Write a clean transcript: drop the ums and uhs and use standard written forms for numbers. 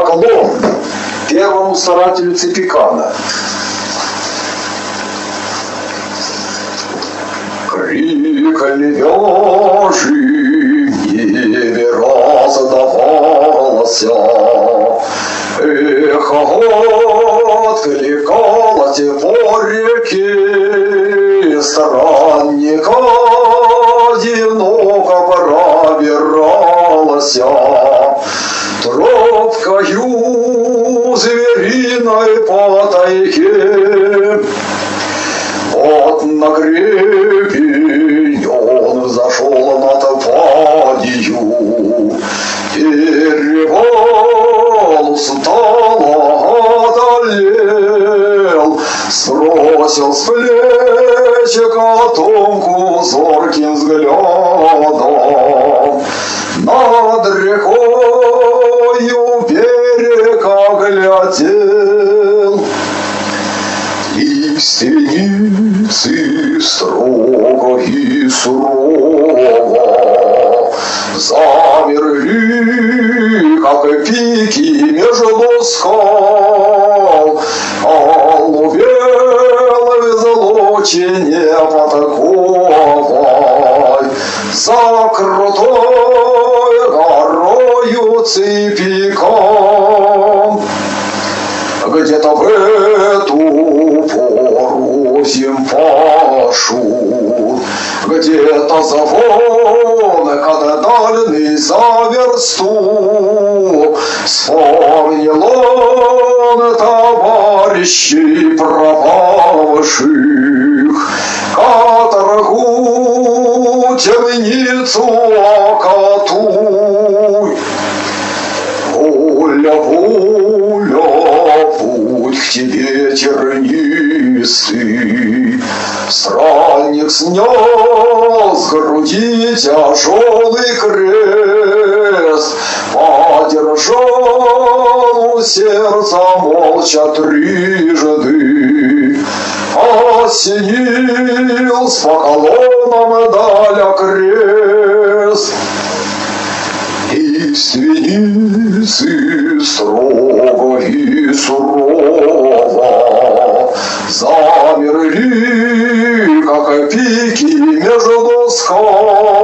поклон первому старателю Ципикана. Крик львежий в небе раздавался, эхо откликалось по реке, странника одиноко пробиралась тропкою звериной по тайге. Вот на гребень он взошел над падью, перевал устало одолел, сбросил с плеч котомку зорким взглядом, над рекою берега глядел. Лиственницы строго и сурово замерли, как пики между скал, голубелой злочине потаковой, за крутой горою Ципикан. Где-то в эту пору зим пашут, где-то звоны, когда дальний за версту. Вспомнил он товарищей пропавших, каторгу, темницу, окату. Воля, путь к тебе тернистый, странник снес с груди тяжелый крест, подержал у сердца молча трижды, осенил с поклоном даль крест. Лиственницы строго и сурово замерли, как пики между скал.